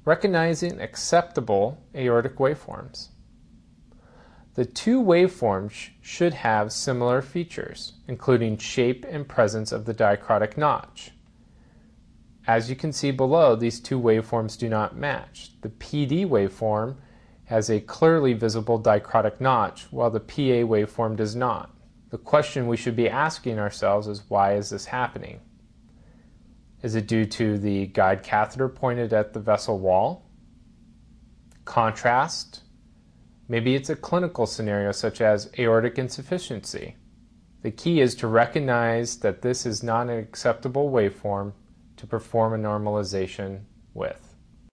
Recognizing acceptable aortic waveforms. The two waveforms should have similar features, including shape and presence of the dicrotic notch. As you can see below, these two waveforms do not match. The PD waveform has a clearly visible dicrotic notch, while the PA waveform does not. The question we should be asking ourselves is, why is this happening? Is it due to the guide catheter pointed at the vessel wall? Contrast? Maybe it's a clinical scenario such as aortic insufficiency. The key is to recognize that this is not an acceptable waveform to perform a normalization with.